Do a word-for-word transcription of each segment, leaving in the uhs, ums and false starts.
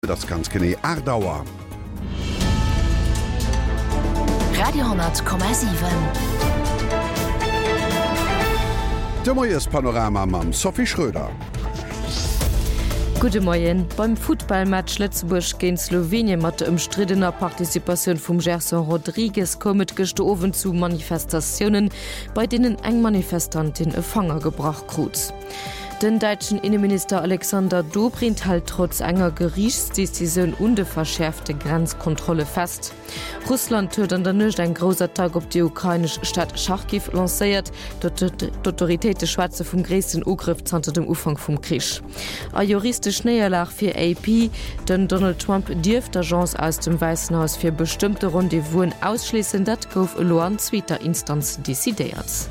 Das ganz gene Ardauer. Radiohonnertkommmersiven. De moies Panorama mam Sophie Schröder. Gute Morgen. Beim Footballmatch Lützeburg gegen Slowenien mat umstrittener Partizipation vom Gerson Rodriguez kommet gestoven zu Manifestationen, bei denen eng Manifestantin e Fanger gebracht kruz. Den deutschen Innenminister Alexander Dobrindt hält trotz enger Gerichtsdecision und verschärfte Grenzkontrolle fest. Russland tötet an der Nöcht ein großer Tag op die ukrainische Stadt Charkiw lanciert, dort d'Autoritéit de Schwarze vum gräessten Ugriff zanter dem Ufang vum Krisch. A juristisch Näherlach fir A P, den Donald Trump dirft d'Agence aus dem Weißen Haus fir bestimmte Rendezvousen ausschließen, dat gouf lo an zweiter Instanz desideiert.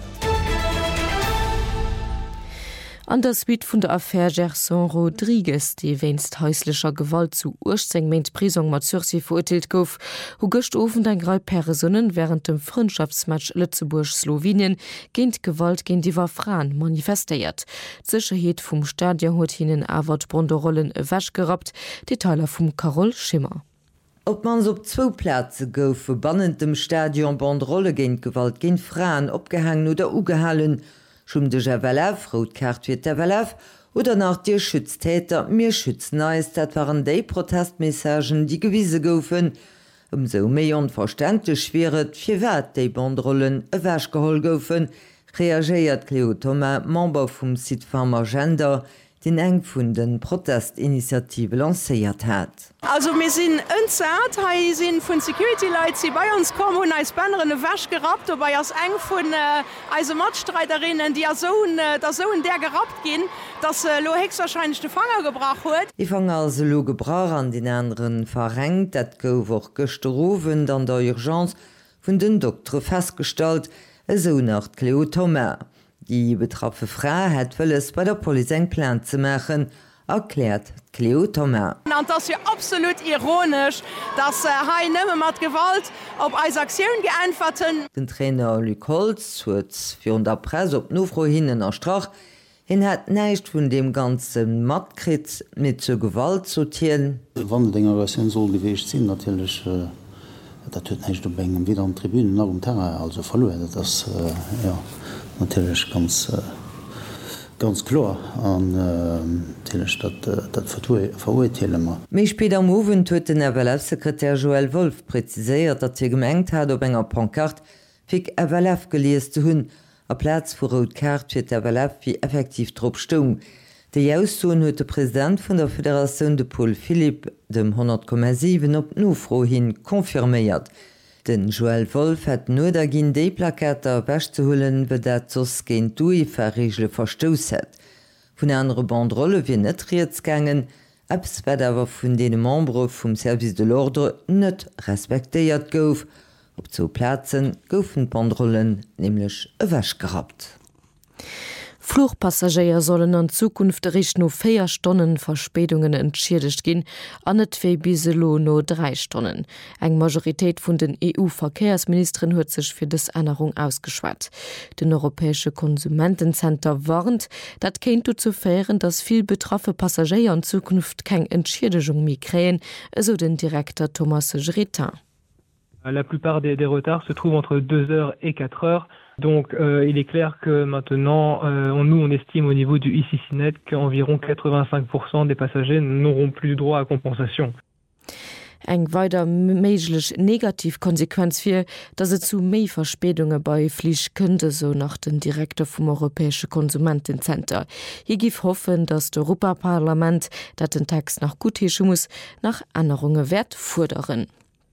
An der Suite vun der Affaire Gerson Rodriguez, die wennst häuslicher Gewalt zu Ursengment Prisung mat Zürich verurteilt gouf, hu gocht ofen ein Grei Personen während dem Freundschaftsmatch Lützeburg-Slowenien géint Gewalt gegen die Frauen manifestiert. Sicherheet vum Stadion huet hinen awer Bronderollen wäsch gerat, Detailer vum Carol Schimmer. Ob mans op zwo Plätze gouf verbannend dem Stadion Bandrolle géint Gewalt géint Frauen opgehangen oder ugehalen, Schum de Javalev, Rotkart fir Javalev oder nach Dir Schütztäter mir schützen neist, dat waren déi Protestmessagen, die gewiese goufen. Umso méi onverständlich schweret fir wat déi Bandrollen ewäsch geholl goufen, reageiert Cleo Thomas, Member vum Citoyen Agenda, den eng vun den Protestinitiative lancéiert hat. Also mir sinn ënzert, ha sinn vun Security Lights, die bei uns kommen hun als Banneren wäsch gerat, bei as eng vun äh, Eise Matstreiterinnen, die so äh, der so der gerat gin, dass äh, lo hex wahrscheinlich de Fanger gebracht huet. Die Fanger also lo gebrauch an den anderen verrenkt, dat gouf och gestoven an der Urgenz vun den Doktor festgestalt, eso nach Cleo Thomas. Die betroffene Frau hat es bei der Polizei einen Plan zu machen, erklärt Cleo Thomas. Und das ist ja absolut ironisch, dass er äh, nicht mehr mit Gewalt auf eine Aktion geantwortet hat. Der Trainer Luc Holz hat für der Presse auf Nufro hin erstracht, er hat nichts von dem ganzen Mattkrieg mit zur Gewalt zu tun. Wenn die Dinge so gewesen sind, natürlich, äh, das tut nicht auf einem wieder am Tribünen nach dem Terrain, also verloren. Das, äh, ja. Natürlich ganz, äh, ganz klar an äh, dat verurteilen. Mei später am Owen huet den Evalef-Sekretär Joel Wolf präziséiert, dat hier gemengt hat op enger Pankart fik Evalef gelees zu hunn, a Platz vu Rotkart fir d'Evalef wie effektiv trop stung. De Jaussohn huet de Präsident vun der Föderation de Paul Philipp dem hundert Komma sieben op Nufro hin konfirméiert. Den Joel Wolf hat nur der gin déi Plakater wäch zu hullen, be dat zos géint dui verrigle verstous het. Vun andere Bandrolle wie net Rietsgangen, abs wat awer vun dee Membre vum Service de l'Ordre net respektéiert gouf. Op zo Plazen goufen Bandrollen nämlichlech ewäsch gehabt. Flugpassagier sollen an Zukunft rich no vier Stunden Verspätungen entschädigt gin, an net zwei biselo no drei Stunden. Eng Majoritéit vun den E U-Verkehrsministerin huet sech fir des Änderung ausgeschwat. Den Europäische Konsumentencenter warnt, dat kennt du zu fähren, dass viel betroffene Passagier an Zukunft keng Entschädigung mi kräen, eso den Direktor Thomas Grétin. La plupart des, des retards se trouvent entre deux heures et quatre heures. Donc euh, il est clair que maintenant, euh, on, nous on estime au niveau du I C C Net qu'environ quatre-vingt-cinq pour cent des passagers n'auront plus droit à compensation. Eng weiter méiglech Negativkonsequenz fir, dat se zu méi Verspätungen bei Flich könnte, so nach den Direktor vom Europäische Konsumentencenter. Hier gif hoffen, dass das Europaparlament, dat den Text nach gutheechen muss, nach Änderungen wert fordern.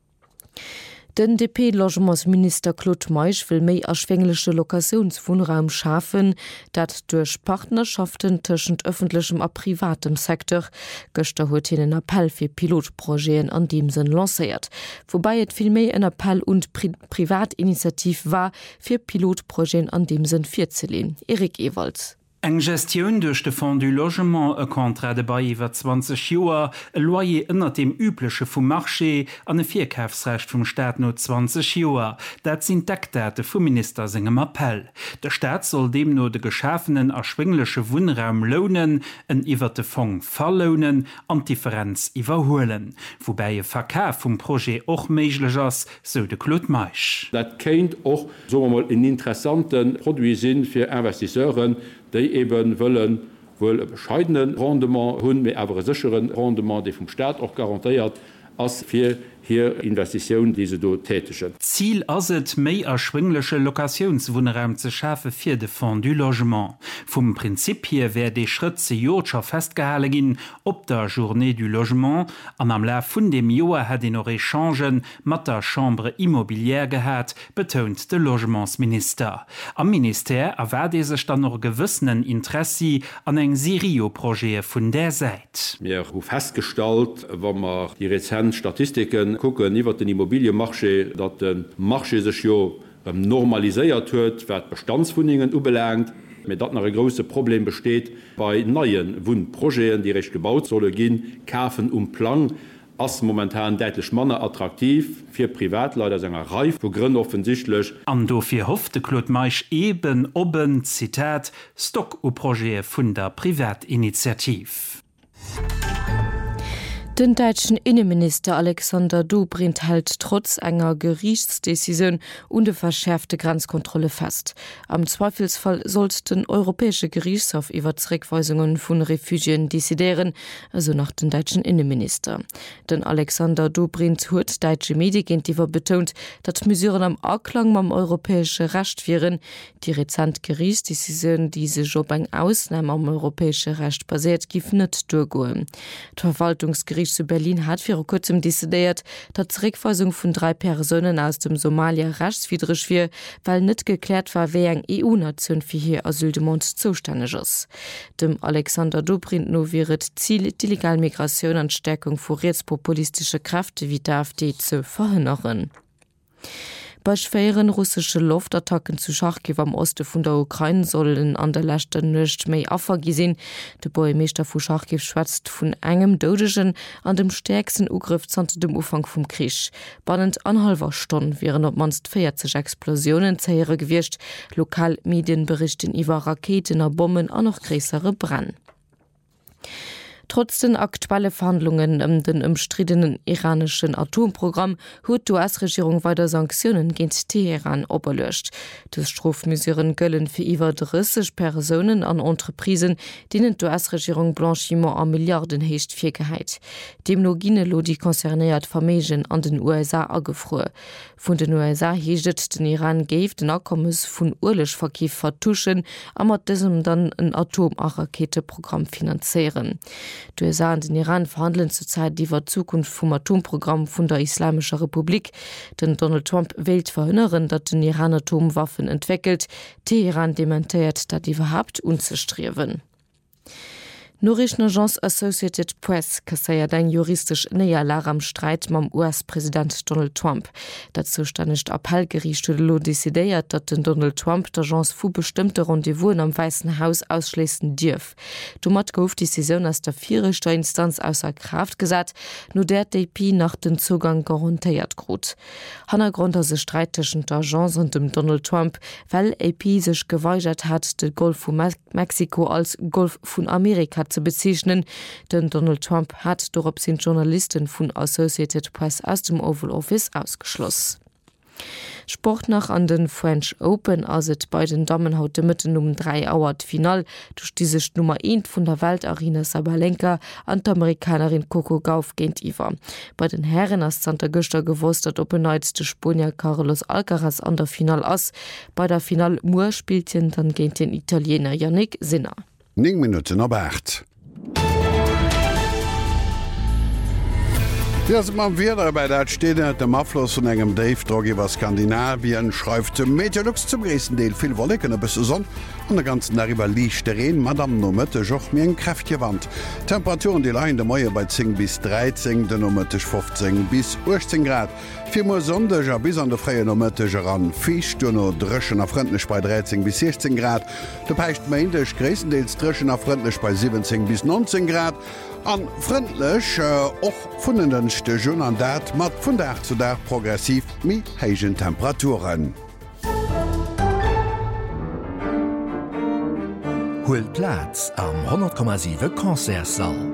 Den D P-Logementsminister Claude Meisch will méi erschwängliche Lokationswohnraum schaffen, dat durch Partnerschaften zwischen öffentlichem und privatem Sektor gestern huet einen Appell für Pilotprojekte an dem Sinn lanciert. Wobei et viel mehr ein Appell und Pri Privatinitiativ war für Pilotprojekte an dem Sinn vorzulehnen. Erik Ewalds. Eng Gestion durch de Fonds du Logement e Kontrakt dabei iwwer zwanzig Joer, e Loyer ënner dem übliche vum Marché an e Vierkaufsrecht vum Staat no zwanzig Joer. Dat sind Deckdate vum Minister segem Appell. Der Staat soll dem no de geschaffenen erschwinglesche Wohnraum lohnen, en iwwer de Fonds verlohnen, an Differenz iwwerhoelen. Wobei e Verkauf vum Projekt och méiglech ass, so de Claude Meisch. Dat kennt och so mal in interessanten Produkt sinn fir Investisseuren, die eben wollen wohl bescheidenen Rendement hun mit aber sicheren Rendement, die vom Staat auch garantiert, als für hier Investitionen diese do tätigen. Ziel aset méi erschwinglesche Lokationswohnraum ze schafe fir de Fonds du Logement. Vom Prinzip hier wär de Schritt ze Jotscher festgehalen gin op der Journée du Logement, an am La vun dem Joer hat den Rechangen mat der Chambre immobilière gehat, betont de Logementsminister. Am Minister erwer de sech dann noch gewissenen Interesse an eng Sirio-Proje vun der Seite. Wir haben festgestellt, wenn man die rezenten Statistiken gucken, iwwer den Immobilienmarché, dat den Marché sech jo normaliséiert huet, wer Bestandswohnungen ubelangt, mit dat nach ein großes Problem besteht bei neuen Wohnprojekten, die recht gebaut solle gin, Kafen um Plan ass momentan deitlich manner attraktiv fir Privatleiter senger Reif wo Gründe offensichtlich. An dofir hoffte Claude Meisch eben oben Zitat Stock o Projekt vun der Privatinitiativ. Den deutschen Innenminister Alexander Dobrindt hält trotz enger Gerichtsdecision und de verschärfte Grenzkontrolle fest. Am Zweifelsfall sollte den Europäische Gerichtshof iwwer Zurückweisungen von Refugien dezidieren, also nach den deutschen Innenminister. Den Alexander Dobrindt huet deutsche Medien iwwer betont, dat Mesuren am Akklang am europäische Recht wären. Die rezent Gerichtsdecision, die se Job eng Ausnahme am europäische Recht basiert, gif net durchgoen. Die Verwaltungsgericht zu Berlin hat für kurzem décidéiert, dat Zurückweisung von drei Personen aus dem Somalia rechtswidrig wie, weil net geklärt war, wer eng E U-Nation für hier Asylgemont zuständig ist. Dem Alexander Dobrindt no wäret Ziel, die legale Migration an Stärkung vor rechtspopulistische Kräfte wie der AfD zu verhindern. Bei schweren russische Luftattacken zu Charkiw am Oste vun der Ukraine sollen an der Lächte nicht méi affer gesinn. De Bürgermeister vu Charkiw schwätzt vun engem dodegen an dem stärksten Ugriff zante dem Ufang vum Krisch. Bannend an halber Stunde wären op manst vierzig Explosionen zehere gewircht. Lokalmedien berichten iwwer Raketen a Bomben an noch gräsere Brand. Trotz den aktuellen Verhandlungen um den umstrittenen iranischen Atomprogramm hat die U S-Regierung weiter Sanktionen gegen Teheran oberlöscht. Das Strafmesuren gelten für über dreißig Personen an Unternehmen, denen die U S-Regierung Blanchiment an Milliarden hecht Fähigkeit. Demnach gehen die konzerniert Vermögen an den U S A angefroren. Von den U S A hecht den Iran gave den Abkommens von Urlechverkehr vertuschen, und mit diesem dann ein Atom-Raketenprogramm finanzieren. Die U S A und den Iran verhandeln zurzeit die Zukunft vom Atomprogramm von der Islamischen Republik. Denn Donald Trump will verhindern, dass den Iran Atomwaffen entwickelt. Teheran dementiert, dass die überhaupt unzustreben. Norrichtenagence Associated Press kasseiert ein juristisch Niederlage am Streit mit dem U S-Präsident Donald Trump. Dazu stand Appellgericht lo decidéiert, dass den Donald Trump d'Agence für bestimmte Rendezvous am Weißen Haus ausschließen darf. Damit gouf die Decision aus der vierter Instanz außer Kraft gesetzt, nur der D P nach dem Zugang garantiert grot. Hintergrund ist der Streit zwischen der Agence und dem Donald Trump, weil A P sich geweigert hat, den Golf von Mexiko als Golf von Amerika zu bezeichnen, denn Donald Trump hat darauf sind Journalisten von Associated Press aus dem Oval Office ausgeschlossen. Sport nach an den French Open aset bei den Damen haut de Mitten um drei Auer Final durch diese Nummer eins von der Weltarena Sabalenka an der Amerikanerin Coco Gauff géint iwwer. Bei den Herren as Santa Göster gewusst, dat op beneizte Spanier Carlos Alcaraz an der Final ass. Bei der Final Mur spieltien dann géint den Italiener Yannick Sinner. Ning Minuten op acht. Ja, man wieder bei der steht dem Abfluss von engem Dave Droggi über Skandinavien schreibt Meteorlux zum größten Teil viel Wolken bis Sonne und der ganzen darüber liegt der Regen Madame Nomette auch mir ein kräftige Wand. Temperaturen die Leine der Mäue bei zehn bis dreizehn, der Nomette fünfzehn bis achtzehn Grad. Viermal Sonntag bis an der freie Nomette ran Fisch nur Dröschen auf Freundlich bei dreizehn bis sechzehn Grad. Der Peicht Maindisch größtenteils Dröschen auf Freundlich bei siebzehn bis neunzehn Grad. An Freundlich och äh, vun denchte Joun an dat mat vun Dach zu Dach progressiv mi heigen Temperaturen. Holt Platz am hundert Komma sieben Konzertsaal.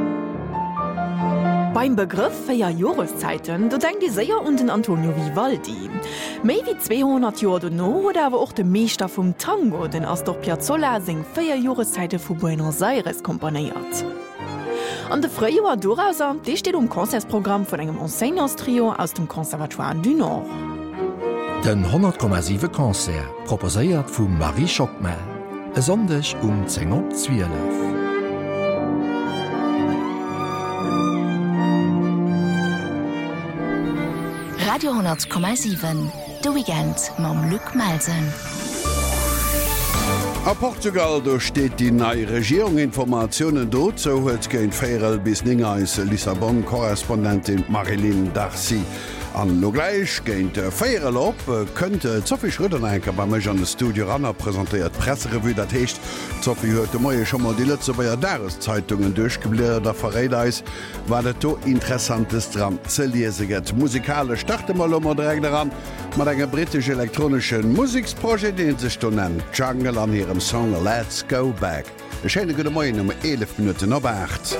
Beim Begriff feier Jahreszeiten, du denk die sehr und den Antonio Vivaldi. Mehr wie zweihundert Jahre danach hat aber auch der Meister vom Tango, den Astor Piazzolla, sing feier Jahreszeiten von Buenos Aires komponiert. An de Freijoer Dorauser, die steht um Konzertprogramm von einem Enseignants-Trio aus dem Conservatoire du Nord. Den hundert Komma sieben Konzert proposiert von Marie Schockmann. E Sonntag um zehn Uhr zwölf. Radio hundert Komma sieben, der Weekend mit Luc Malsen. A Portugal do steht die neue Regierung Informationen dort so huet géint Féel bis Ninger als Lissabon-Korrespondentin Marilyn Darcy. An Logleich géint Féel op kënnte Zoffi Schrödenenker bei mech an de Studio Ranner präsentiert Presserevu dat hecht. Zoffi huet de Moie schon mal die Letze beiier Dareszeitungen durchgebbliert der Verrädeis, war dat to interessantes dran ze lieseget. Musikale starte mal ommer direkt daran, mat enger britische elektronischen Musiksprojekt den sech to nennen Jungle an ihrem Song Let's Go Back. E Schene gute Moien um elf Minuten op acht.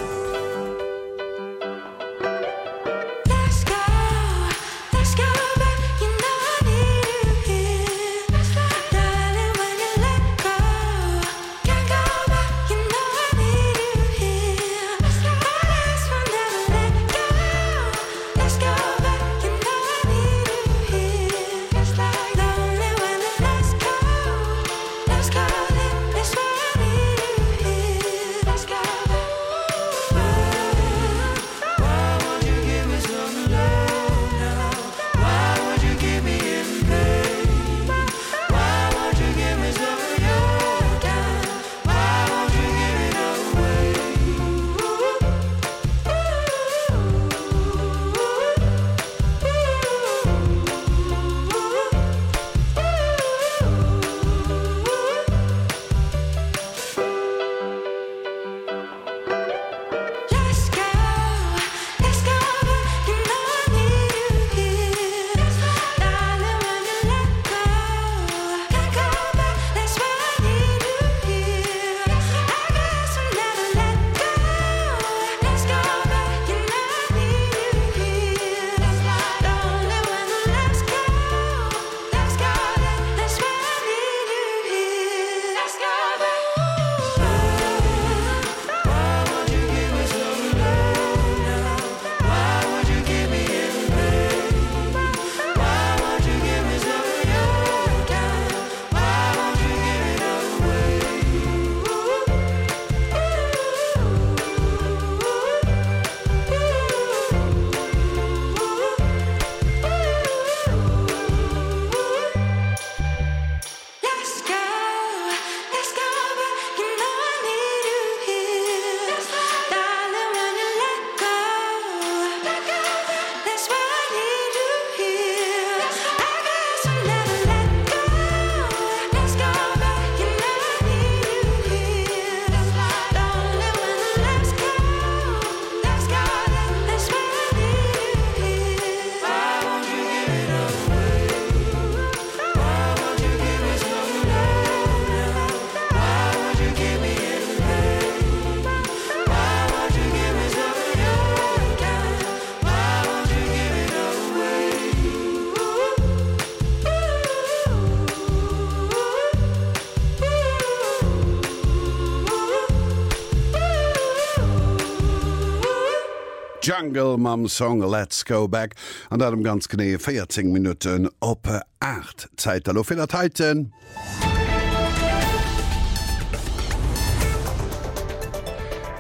Jungle mam Song Let's Go Back an dat dem ganz genee vierzehn Minuten op acht Zeit lo fir Teiten.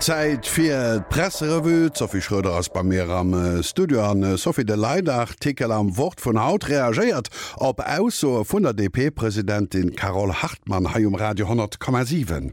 Zeit fir Presserevu Sophie Schröder ass bei mir am Studio an Sophie de Leidartikel am Wort vun Haut reagiert op ausso vun der D P-Präsidentin Carol Hartmann ha um Radio hundert Komma sieben.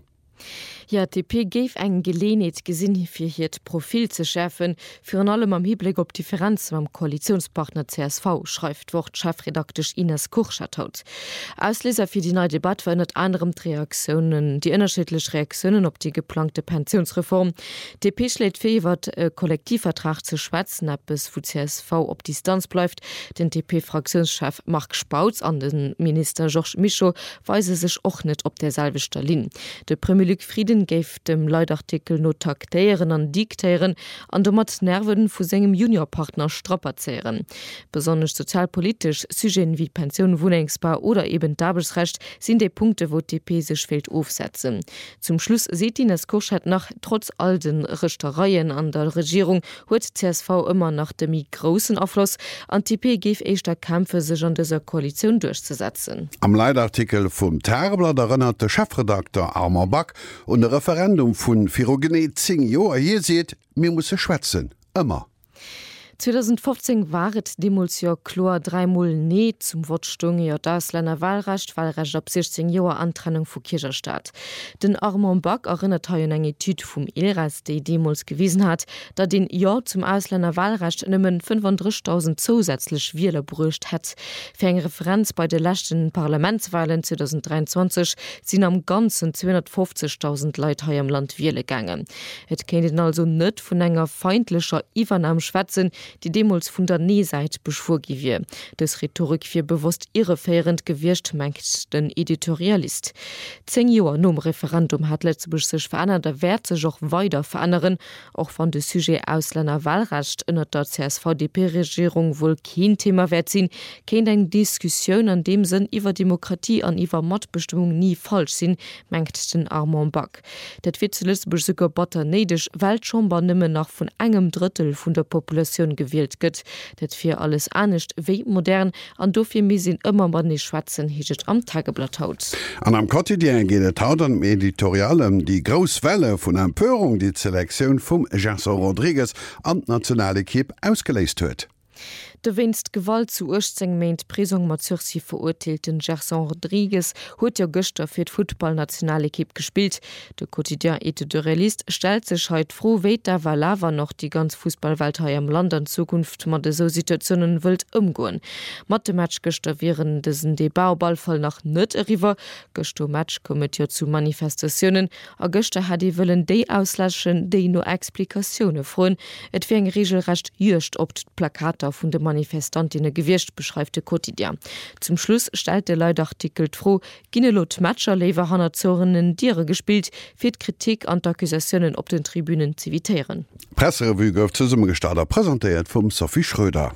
Ja, D P géif eng gelehnet gesinn fir hiret Profil ze schärfen, fir an allem am Hiblick op Differenz am Koalitionspartner C S V schreift wort chefredaktech Ines Kurchatout. Ausleser fir die neue Debatte war net anderem Reaktionen, die ënnerschilech Reaktionen op die geplante Pensionsreform. D P schlägt fir wat e Kollektivvertrag ze schwätzen, ab es wo C S V op Distanz bleibt. Den D P-Fraktionschef Marc Spauz an den Minister Georges Michaud weise sech och net op derselbe Stalin. De Premier Frieden geif dem Leidartikel no taktéieren an Diktéieren an do mat Nerven vu segem Juniorpartner strapperzeieren. Besonders sozialpolitisch Sugen wie Pension, Wohnungsbau oder eben Dabelsrecht sind de Punkte, wo D P sech fehlt aufsetzen. Zum Schluss seht ihn es Kurschat nach trotz all den Richtereien an der Regierung huet C S V immer nach dem großen Aufschluss an D P geif eichter Kämpfe sech an dieser Koalition durchzusetzen. Am Leidartikel vum Terbler erinnert der Chefredakteur Armer Back und Referendum vun Firogene zing Joer hier seht, mir musssse schwätzen, immer. zwanzig fünfzehn waret Demulsio Chlor dreimal nee zum Wortstunge ja das Länder Wahlrecht, Wahlrecht ab sechzehn Joer Antrennung vu Kircherstaat. Den Armand Back erinnert ha eng Etude vum Elras, die Demuls gewiesen hat, dat den Ja zum Ausländer Wahlrecht nimmen fünfunddreißigtausend zusätzlich Wähler brucht hat. Für eng Referenz bei de letzten Parlamentswahlen zwanzig dreiundzwanzig sind am ganzen zweihundertfünfzigtausend Leute hier im Land Wähle gegangen. Et kennt also net vun enger feindlicher Iwernam schwätzen, die Demos vun der Neeseit beschwurgi wie. Das Rhetorik fir bewusst irrefährend gewircht, mengt den Editorialist. Zeng Joer nom Referendum hat letztebus sech verändert, der Wert sech auch weiter verändern, auch van de Sujet Ausländer Wahlrecht ënner der C S V D P-Regierung wohl kein Thema wert sinn, kennt eng Diskussion an dem Sinn iwwer Demokratie an iwwer Mordbestimmung nie falsch sinn, mengt den Armand Back. Dat wird zu Lützburg sogar botter neidisch, weil schon bei nimmen nach vun engem Drittel vun der Population gewählt gëtt, dat fir alles anecht wéi modern an dofir misinn ëmmer man nie schwatzen higet am Tageblatt haut. An am Quotidien geht haut an Editorialem die Grouswelle vun Empörung die Selektion vum Gerson Rodriguez an nationale Kipp ausgeleist huet. De winst Gewalt zu Urzeng meint Prisung mat Zürsi verurteilten Gerson Rodriguez huet ja Göster fir d Football-Nationalekipp gespielt. De Quotidien Ete de Realist stellt sech heut froh, wéit da war Lava noch die ganz Fußballwelt ha am Land an Zukunft mat de so Situationen wild umgoen. Mat de Match Göster wären dessen Debauball voll nach nett eriwer. Gösto Match kommet ja zu Manifestationen, a Göster hat die willen déi auslaschen, déi no Explikationune froen. Et wie eng regelrecht jürcht op d Plakater vun de Manifestantine gewircht, beschreibt der Quotidien. Zum Schluss stellt der Leidartikel froh, Ginelot Matscher lewer hanner Zorenen Diere gespielt, fir Kritik an Akkusationen op den Tribünen zivitieren. Presserevu gouf zu Summegestader präsentiert vum Sophie Schröder.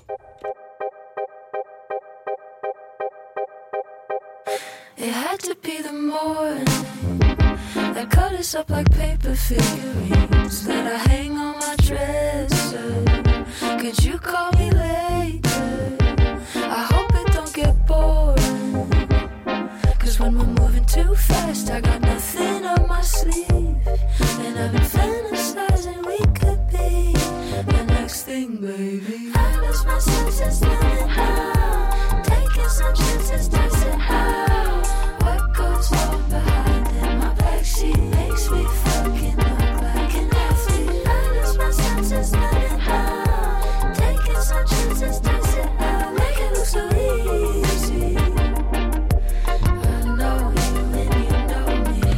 It had to be the morning that cut us up like paper figurines that I hang on my dresser. Could you call me later? I hope it don't get boring, cause when we're moving too fast I got nothing on my sleeve, and I've been fantasizing we could be the next thing, baby. I lost my senses living out, taking some chances, dancing out. What goes on behind in my backseat makes me fucking look like an athlete. I lost my senses living out, taking some chances, dancing out. Make it look so easy. I know you and you know me.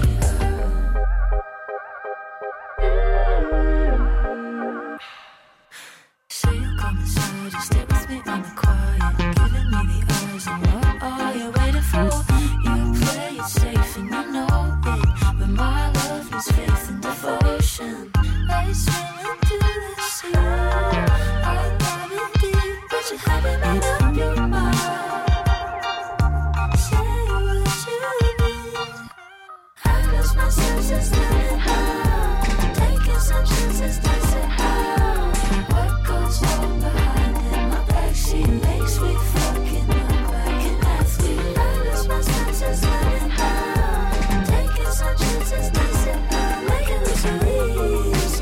Say you'll come inside, you stay with me on the quiet, giving me the eyes, and what are you waiting for? You play it safe and you know it, but my love is faith and devotion. I swim into the sea, I dive in deep, but you haven't made up your mind. Say what you need. I lost my senses living out, taking some chances, dancing out. What goes on behind in my backseat makes me fucking look like an athlete. I lost my senses living out, taking some chances, dancing out. Make it look so easy.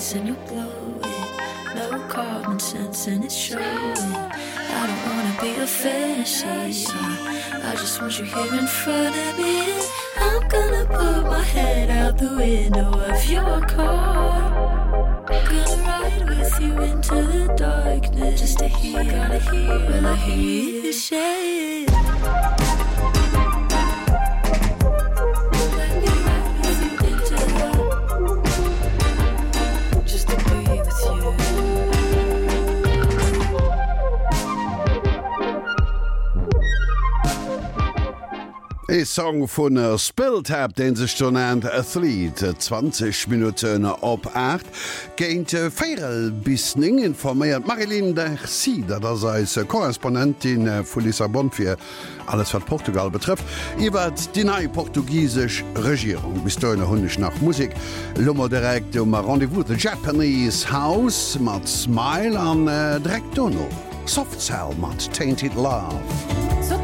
face and you blow it. No common sense and it's showing. I don't wanna be a fantasy. I just want you here in front of me. I'm gonna put my head out the window of your car. I'm gonna ride with you into the darkness just to hear, gotta hear, will I hear you say it? E Song vun der Spilltab den sech schon an Athlete zwanzig Minuten op acht géint Féel bis ning informéiert Marilyn der Si, dat er se Korrespondentin vu Lissabon fir alles wat Portugal betrifft. Iwer die nei portugiesg Regierung bis done hunnech nach Musik Lummer direkt um Rendevous de Japanese House mat Smile an äh, Drektono Softcell mat Tainted Love. So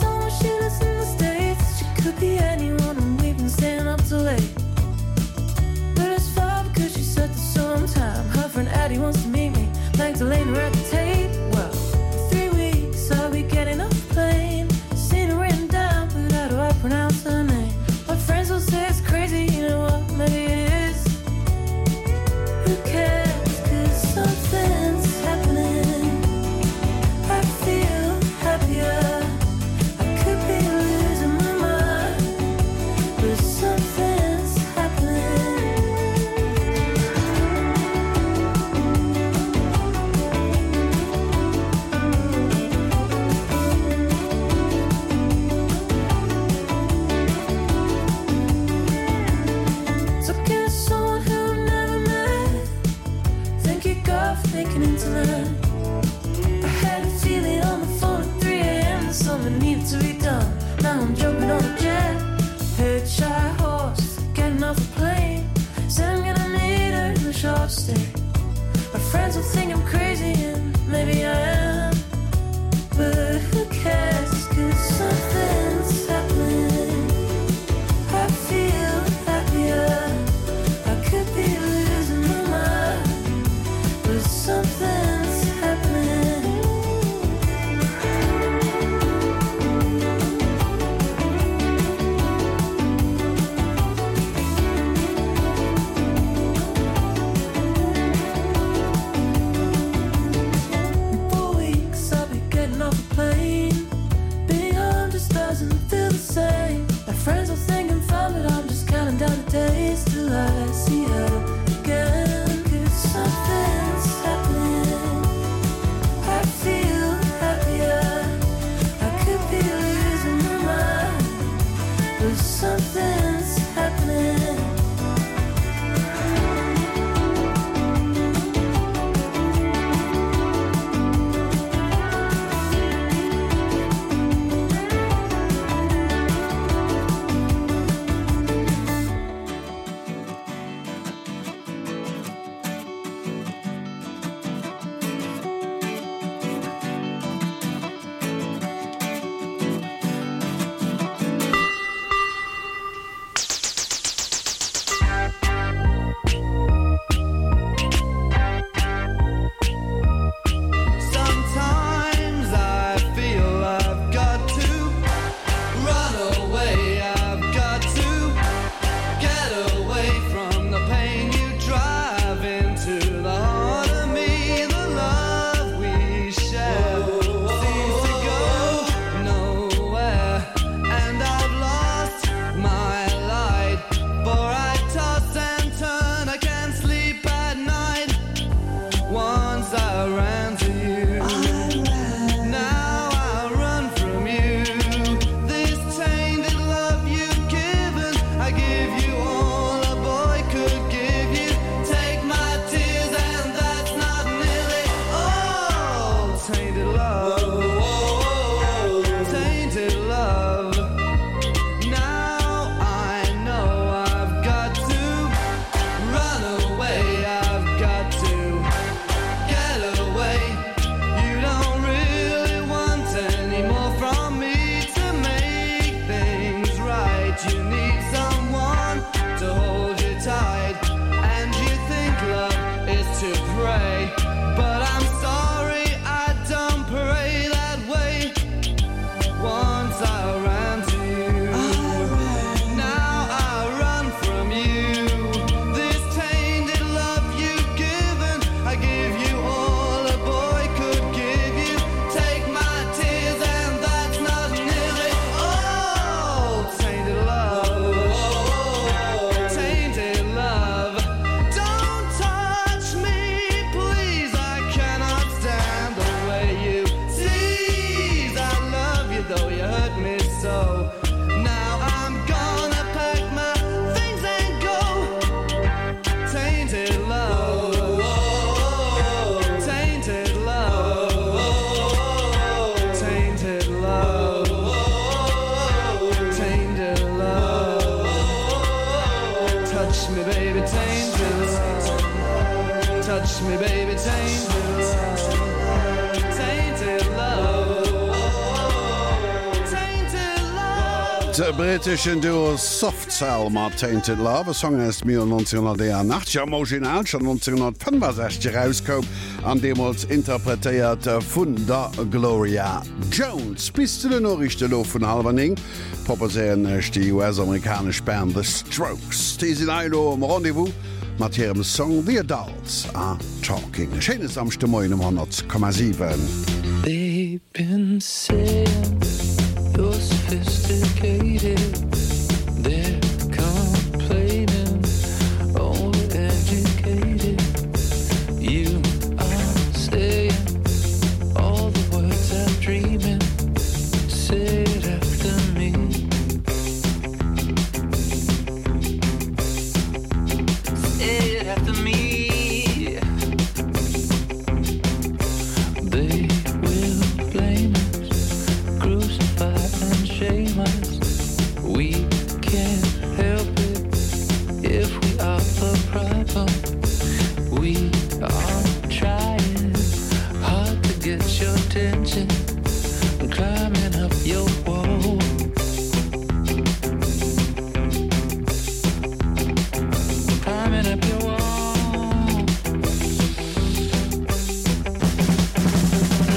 could be anyone and we've been staying up too late. But it's fun because she said that sometime her friend Addie wants to meet me. Magdalena at the tape. Well, three weeks I'll be getting off the plane. Seen her written down, but how do I pronounce her name? My friends will say it's crazy, you know what? Maybe it is. Who cares? Cause something's happening. I feel happier. Making internet. I had a feeling on the phone at three a m that something needed to be done. Now I'm jumping on a jet. Head shy horse, getting off the plane. Said I'm gonna meet her in the short stay. My friends will think I'm crazy and maybe I am. But who cares? Cause something's happening. I feel happier. I could be losing my mind. Something's happening. In four weeks I'll be getting off a plane. to pray, but I'm sorry I don't pray that way. Once I ran to you, I now I run from you. This tainted love you've given, I give you all a boy could give you. Take my tears and that's not nearly all. Tainted love, tainted love. Don't touch me, please. I cannot stand the way you tease. I love you though you hurt me so. Now I'm gonna pack my things and go. Tainted love, tainted love, tainted love, tainted love. Touch me, baby, tainted love. Touch me, baby, tainted love. Tainted love, tainted love. De britischen Duo Softcell mat Tainted Love, Song ist mir neunzehnhundertachtzig ja original schon neunzehnhundertfünfundsechzig rauskom, an dem als interpretiert vun der Gloria Jones. Bis zu den Norrichte Lo vun Halvaning proposeen die U S-amerikanische Band The Strokes. Die sind Eilo am Rendezvous mat ihrem Song The Adults are Talking. Schönes amste Moin um hundert Komma sieben. They've been saying you're sophisticated. They're complaining, overeducated. You are saying all the words I'm dreaming. Say it after me. Say it after me. They will blame us, crucify and shame us. We can't help it if we are the problem. We are trying hard to get your attention, climbing up your wall. Climbing up your wall.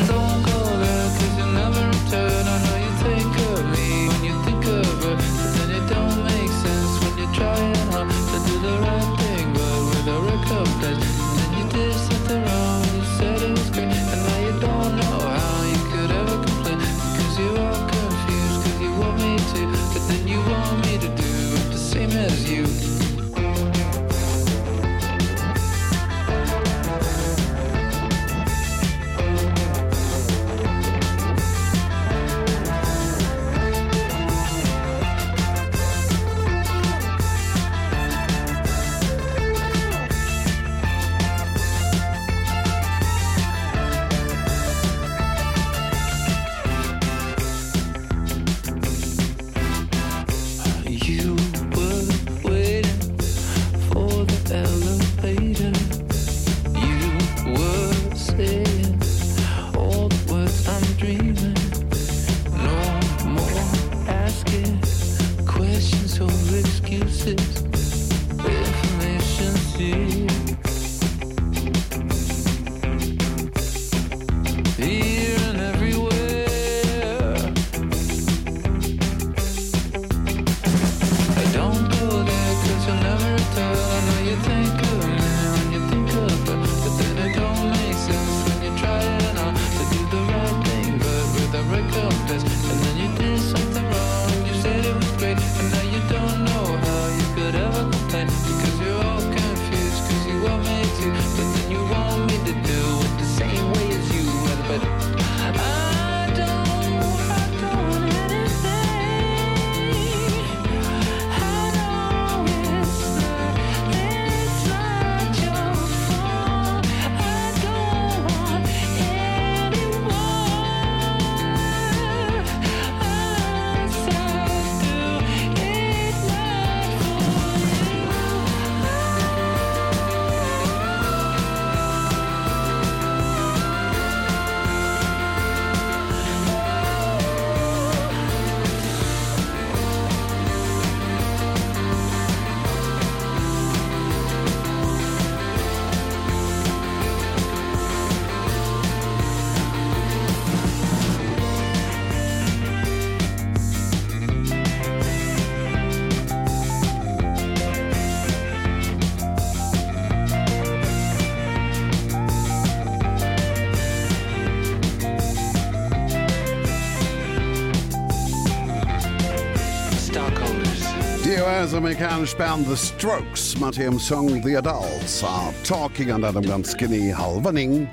US-amerikasch Band The Strokes mat ihrem Song The Adults are talking an dem ganz genie Halwening.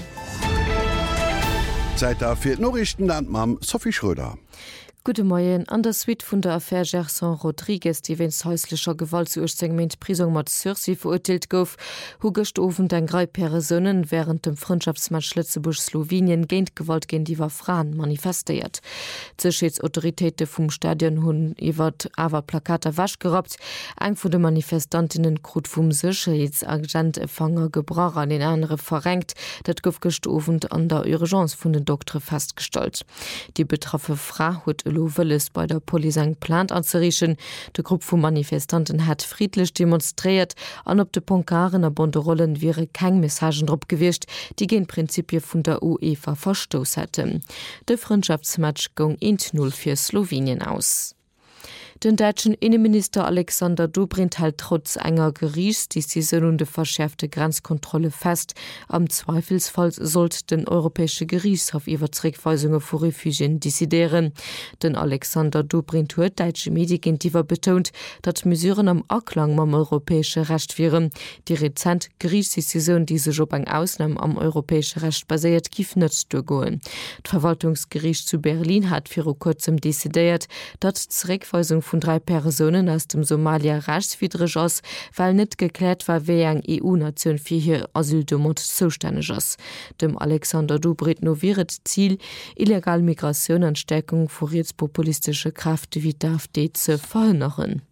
Seit der fir Norrichten Land mam Sophie Schröder. Gute Morgen. An der Suite vun der Affaire Gerson Rodriguez, die wenn's häuslicher Gewalt zu Ursegment Prisung mat Sursi verurteilt gouf, hu gestofen den drei Personen während dem Freundschaftsmatch Lützeburg-Slowenien géint Gewalt gegen die war Frauen manifestiert. Zerschiedsautoritäten vum Stadion hunn iwwer awer Plakater wasch gerobt, eng vu de Manifestantinnen krut vum Sicherheitsagent Efanger gebrach an den andere verrenkt, dat gouf gestofen an der Urgenz vun den Doktor festgestellt. Die betraffe Frau huet Loweles bei der Polizei plant anzerrichen. De Gruppe vu Manifestanten hat friedlich demonstriert, an op de Ponkaren a Banderollen wäre kein Messagen drop gewischt, die gen Prinzipie vun der UEFA verstoß hätten. De Freundschaftsmatch gong eins null für Slowenien aus. Den deutschen Innenminister Alexander Dobrindt hält trotz enger Gerichtsdecision und de verschärfte Grenzkontrolle fest. Am Zweifelsfall sollt den Europäische Gerichtshof iwwer Zurückweisungen vor Refugien dezidieren. Den Alexander Dobrindt huet deutsche Mediendiver betont, dat Mesuren am Aklang am europäische Recht wären. Die rezent Gerichtsdecision diese Job eng Ausnahme am europäische Recht basiert gif net durchgoen. Das Verwaltungsgericht zu Berlin hat für kurzem dezidiert, dat Zurückweisung von drei Personen aus dem Somalia rechtswidrig ass, weil net geklärt war, wie eng E U-Nation fir hier Asyldomot zuständig ass. Dem Alexander Dobrindt noviert Ziel, illegal Migration an Stärkung vor rechtspopulistische Kräfte wie der AfD zu verhindern.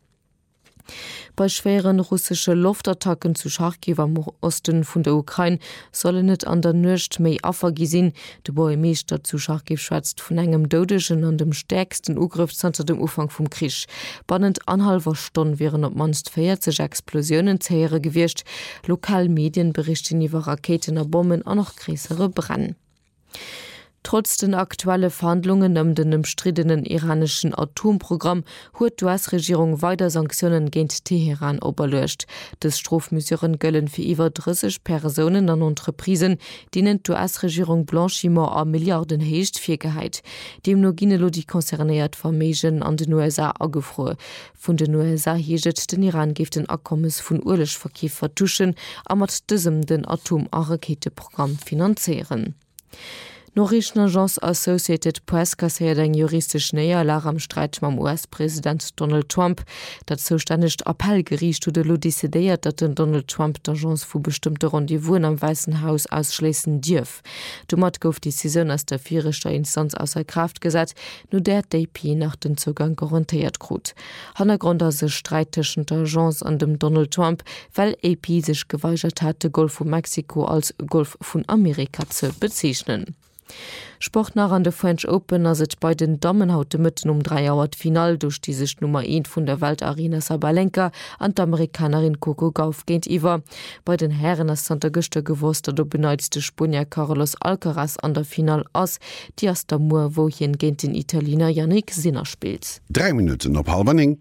Bei schweren russische Luftattacken zu Charkiw am Osten vun der Ukraine solle net an der Nøcht méi affer gesinn. De Boemeester zu Charkiw schwätzt vun engem dodeschen an dem stärksten Ugriff zanter dem Ufang vum Krisch. Bannend anhalber Stonn wären op manst vierzig Explosionen zehere gewircht. Lokalmedien berichten iwwer Raketener Bomben an noch gräsere Brennen. Trotz den aktuelle Verhandlungen um den umstrittenen iranischen Atomprogramm huet die U S-Regierung weiter Sanktionen gegen Teheran oberlöscht. Das Strafmesuren göllen für über dreißig Personen an Entreprisen, denen die U S-Regierung Blanchiment a Milliarden hecht Fähigkeit. Dem no ginelo die konzerniert Vermegen an den U S A agefroe. Von den U S A heget den Iran gift den Abkommens von Urlechverkehr vertuschen, a mat diesem den Atom-Raketeprogramm finanzieren. Norrichten Agence Associated Press kassiert eng juristisch Näherlag am Streit mam U S-Präsident Donald Trump. Dat zuständigt Appellgericht wurde lo dezidiert, dat den Donald Trump d'Agence vu bestimmte Rendezvous am Weißen Haus ausschließen dürf. Dummer gouf die Decision aus der vierter Instanz außer Kraft gesetzt, nur der D P nach den Zugang garantiert krut. Hannergrund as se Streit zwischen der Agence an dem Donald Trump, weil A P sich geweigert hat, den Golf von Mexiko als Golf von Amerika zu bezeichnen. Sport nach an de French Open as et bei den Damen haute mitten um drei Jahre Final durch die sich Nummer eins vun der Weltarena Sabalenka an der Amerikanerin Coco Gauff géint iwwer. Bei den Herren as Santa Göchte gewusst, dat der beneizte Spanier Carlos Alcaraz an der Final ass, die as der Mur wohin géint den Italiener Yannick Sinner spielt. Drei Minuten op Halbening.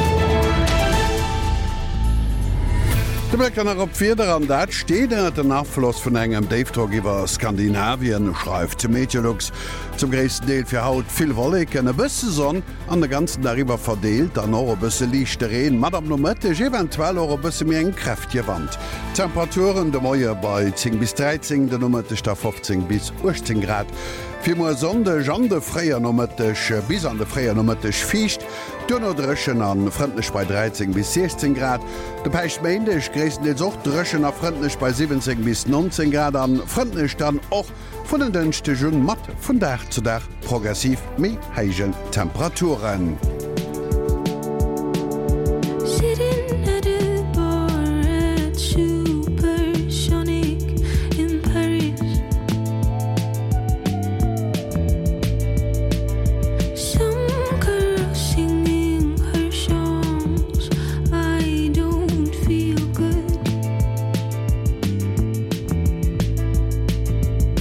De Bläcker op Vider an dat steet er den Abfloss vun engem Davetalk iwwer Skandinavien schreift Meteorlux zum gréessten Deel fir Haut vill Wolleg en e bësse Sonn an der ganzen darüber verdeelt an euro bësse liichte Reen, mat am noëtteg eventuell euro bësse mé eng kräftje Wand. Temperaturen de Moier bei zehn bis dreizehn, de noëtteg der fünfzehn bis achtzehn Grad. Vimor sondech an de Fréier noëtteg bis an de Fréier noëtteg fiicht, Dënner Drëschen an Fëndlech bei dreizehn bis sechzehn Grad. De Peich méendech gréessen et och Drëschen a Fëndlech bei siebzehn bis neunzehn Grad an Fëndlech dann och vun den dënchte Jun mat vun Dach zu Dach progressiv méi heigen Temperaturen.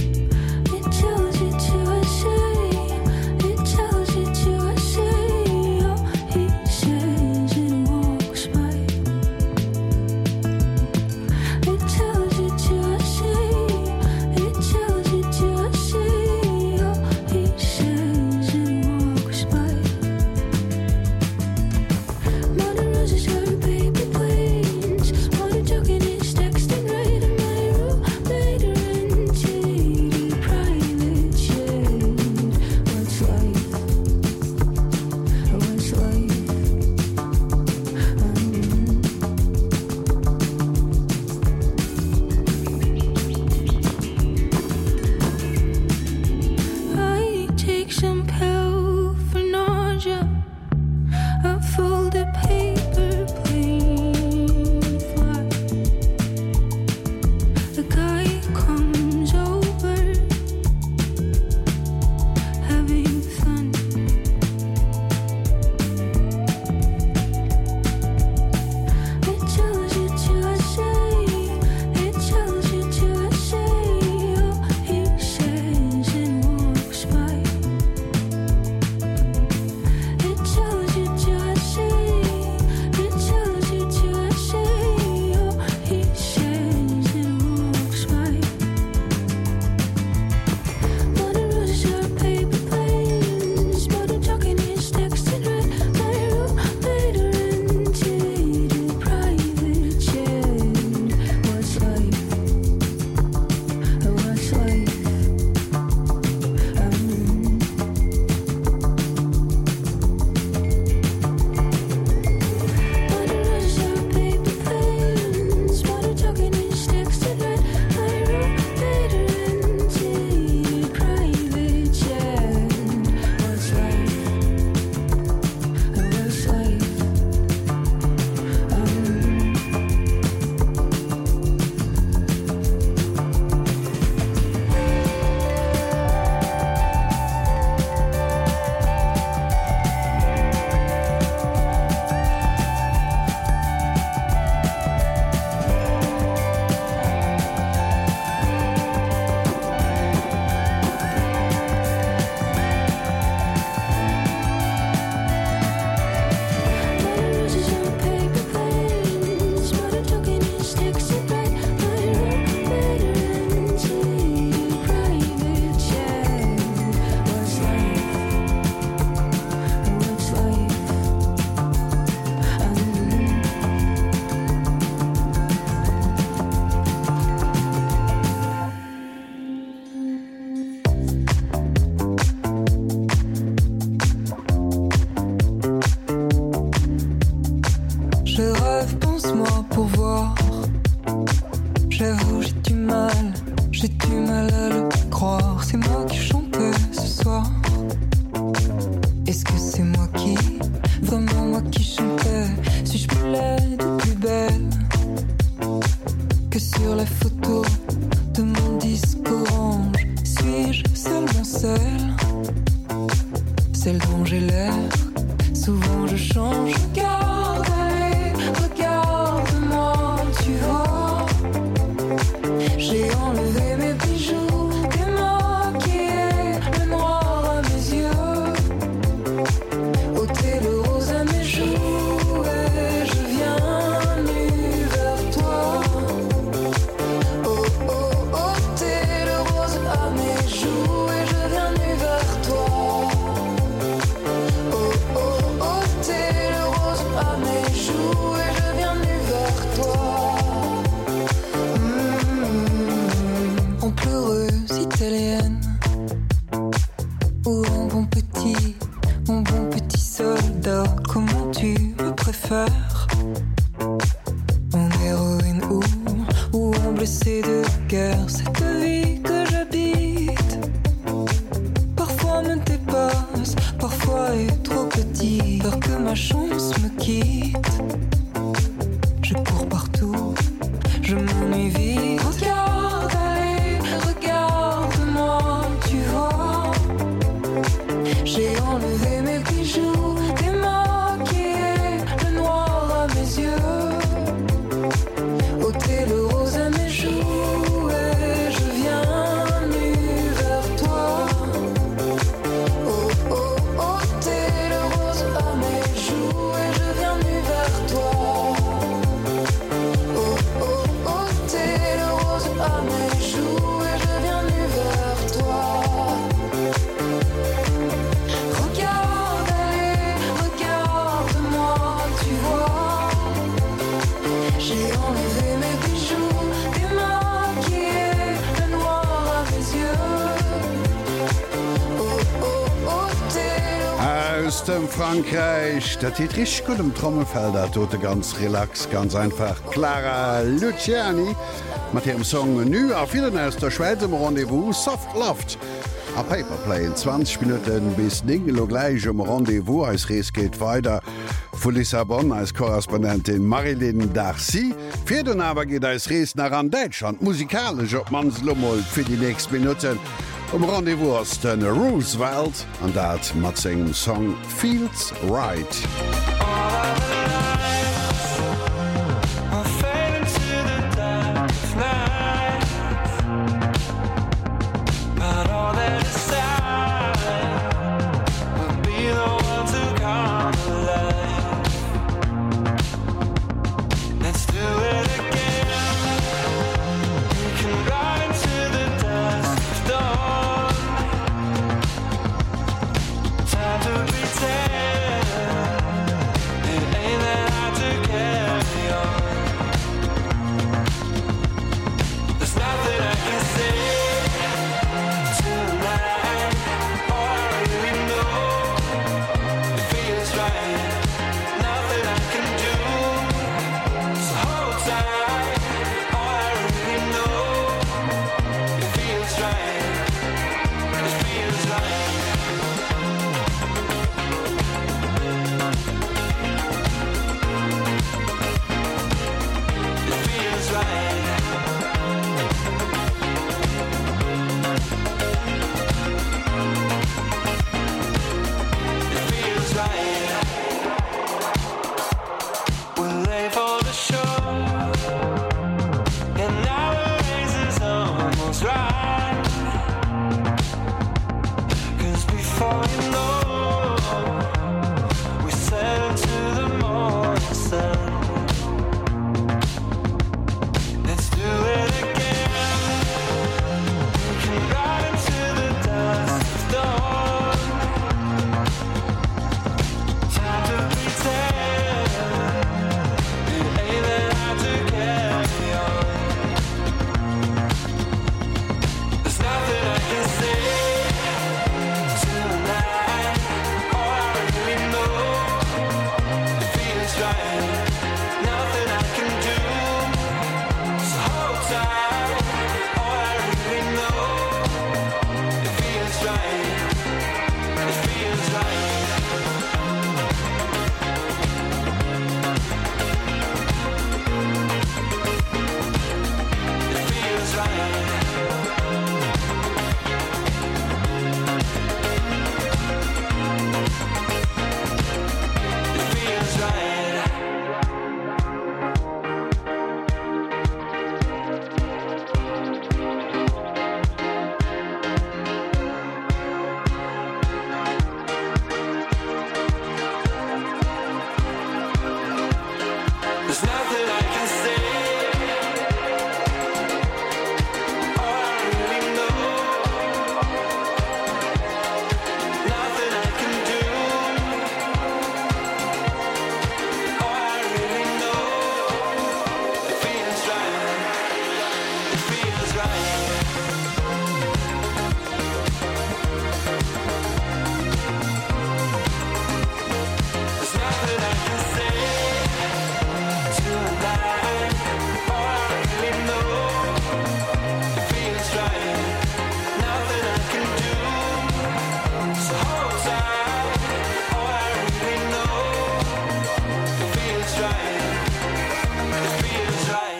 It tells you to a shame. J'ai du mal à le croire, c'est moi qui chantais ce soir. Est-ce que c'est moi qui, vraiment moi qui chantais? Suis-je plus laide ou plus belle que sur la photo de mon disque orange? Suis-je seulement celle, celle dont j'ai l'air? Souvent je change, regarde, allez, regarde-moi, tu vois. J'ai enlevé mes bijoux, démaquillé le noir à mes yeux, ôté le rose à mes joues, et je viens nu vers toi. Oh oh, ôté le rose à mes joues, et je viens nu vers toi. Oh oh, ôté le rose à mes joues, et je viens nu vers toi. En pleureuse italienne, ou en bon petit, mon bon petit soldat, comment tu me préfères? En héroïne ou, ou en blessé de guerre, cette vie que j'habite parfois me dépasse, parfois est trop petit, peur que ma chance me quitte. Je cours partout, je m'ennuie vite. Regarde, allez, regarde-moi, tu vois. J'ai enlevé mes bijoux, démaquillé le noir à mes yeux, ôté le rose à mes joues, et je viens nu vers toi. Oh oh, ôté le rose à mes joues, et je viens nu vers toi. Oh oh, ôté le rose à mes joues, et je viens nu vers toi. Regarde, allez, regarde-moi, tu vois. J'ai enlevé mes bijoux, démaquillé le noir à mes yeux. Oh oh, ôté le Aus dem Frankreich, dat hiet rich gut dem Trommelfelder tote ganz relax, ganz einfach. Clara Luciani mat hirem Song nu a vielen aus der Schweiz im Rendevous Soft Loft. A Paperplay in zwanzig Minuten bis Ningelo gleich um Rendevous als Rees geht weiter. Vu Lissabon als Korrespondentin Marilyn Darcy. Fir den awer geht als Rees nach an Deutschland musikalisch op mans Lummel fir die nächsten Minuten. Um Rendevous den Roosevelt an dat mat segem Song Feels Right. Time to pretend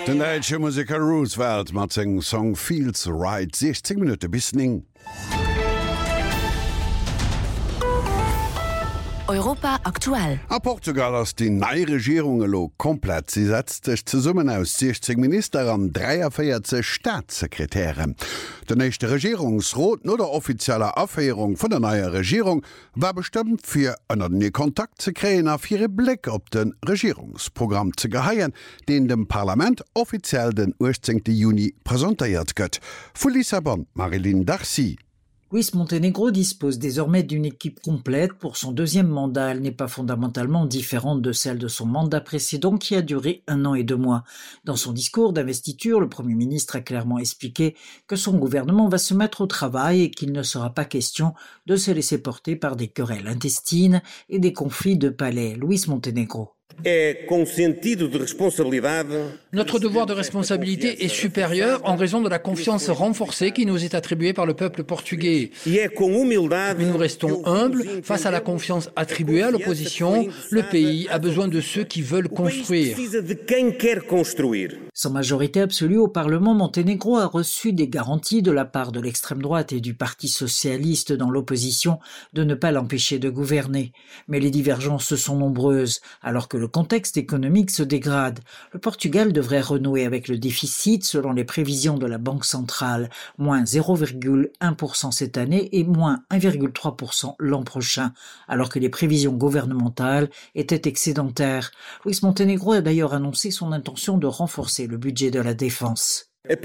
Den deitsche Musiker Roosevelt mat seg Song Fields Right sechzig Minuten bis ning. Europa aktuell. A Portugal ass die neii Regierunge lo komplett sie setzt sech ze Summen aus sechzig Minister an dreierfeierze Staatssekretäre. De nächste Regierungsrot no der offizieller Aféierung vun der neier Regierung war bestimmt fir ënner den Kontakt ze kreen a fir Blick op den Regierungsprogramm ze geheien, den dem Parlament offiziell den achtzehn Juni präsentiert gëtt. Fu Lissabon, Marilyn Darcy. Luis Montenegro dispose désormais d'une équipe complète pour son deuxième mandat. Elle n'est pas fondamentalement différente de celle de son mandat précédent qui a duré un an et deux mois. Dans son discours d'investiture, le Premier ministre a clairement expliqué que son gouvernement va se mettre au travail et qu'il ne sera pas question de se laisser porter par des querelles intestines et des conflits de palais. Luis Montenegro. Notre devoir de responsabilité est supérieur en raison de la confiance renforcée qui nous est attribuée par le peuple portugais. Mais nous restons humbles face à la confiance attribuée à l'opposition. Le pays a besoin de ceux qui veulent construire. Sans majorité absolue au Parlement, Montenegro a reçu des garanties de la part de l'extrême droite et du Parti socialiste dans l'opposition de ne pas l'empêcher de gouverner. Mais les divergences sont nombreuses, alors que le contexte économique se dégrade. Le Portugal devrait renouer avec le déficit selon les prévisions de la Banque centrale, moins zéro virgule un pour cent cette année et moins un virgule trois pour cent l'an prochain, alors que les prévisions gouvernementales étaient excédentaires. Luis Montenegro a d'ailleurs annoncé son intention de renforcer le budget de la défense.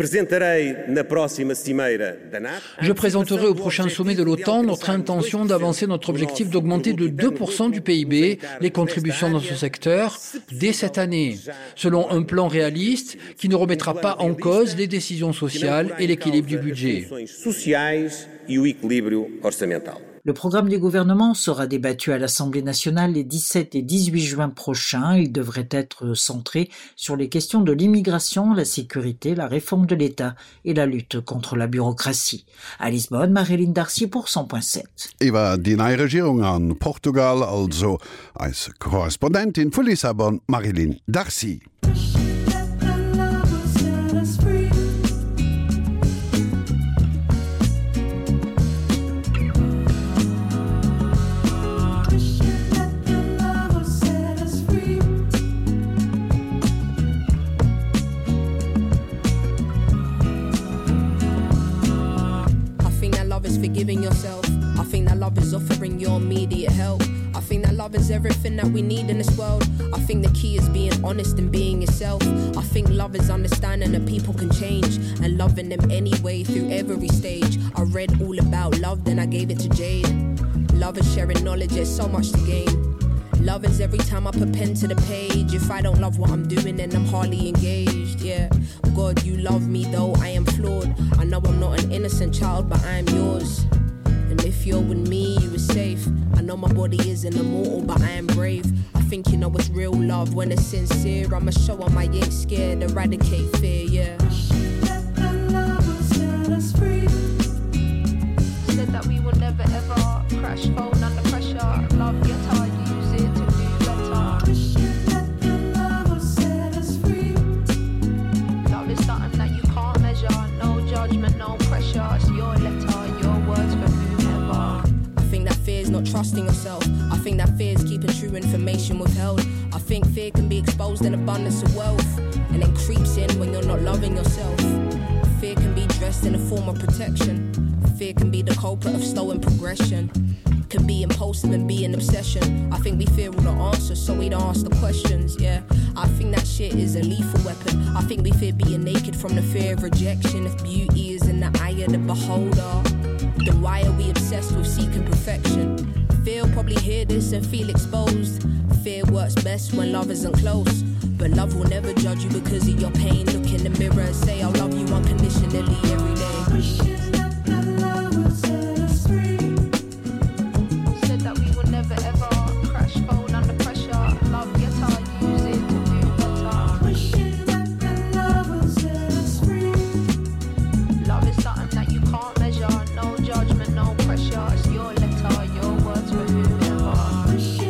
Je présenterai au prochain sommet de l'OTAN notre intention d'avancer notre objectif d'augmenter de deux pour cent du P I B les contributions dans ce secteur dès cette année, selon un plan réaliste qui ne remettra pas en cause les décisions sociales et l'équilibre du budget. Le programme du gouvernement sera débattu à l'Assemblée nationale les dix-sept et dix-huit juin prochains. Il devrait être centré sur les questions de l'immigration, la sécurité, la réforme de l'État et la lutte contre la bureaucratie. À Lisbonne, Marilyn Darcy pour cent point sept. Iwer die neue Regierung an Portugal, also als Korrespondentin vu Lissabon, Marilyn Darcy. Forgiving yourself. I think that love is offering your immediate help. I think that love is everything that we need in this world. I think the key is being honest and being yourself. I think love is understanding that people can change and loving them anyway through every stage. I read all about love, then I gave it to Jade. Love is sharing knowledge, there's so much to gain. Love is every time I put pen to the page. If I don't love what I'm doing, then I'm hardly engaged. Yeah, God, you love me though I am flawed. I know I'm not an innocent child, but I am yours. And if you're with me, you are safe. I know my body isn't immortal, but I am brave. I think you know what's real love when it's sincere. I'ma show them I ain't scared, eradicate fear, yeah. Said that we will never ever crash phone under pressure. Love your time. Not trusting yourself. I think that fear is keeping true information withheld. I think fear can be exposed in abundance of wealth and then creeps in when you're not loving yourself. Fear can be dressed in a form of protection. Fear can be the culprit of stolen progression. Can be impulsive and be an obsession. I think we fear all the answers, so we don't ask the questions. Yeah, I think that shit is a lethal weapon. I think we fear being naked from the fear of rejection. If beauty is in the eye of the beholder, then why are we obsessed with seeking perfection? Fear probably hear this and feel exposed. Fear works best when love isn't close. But love will never judge you because of your pain. Look in the mirror and say I love you unconditionally every day. Said that we will never ever crash phone under pressure. Love your time, use it to do better. Love is something that you can't measure. No judgment, no pressure. It's your letter, your words for whoever.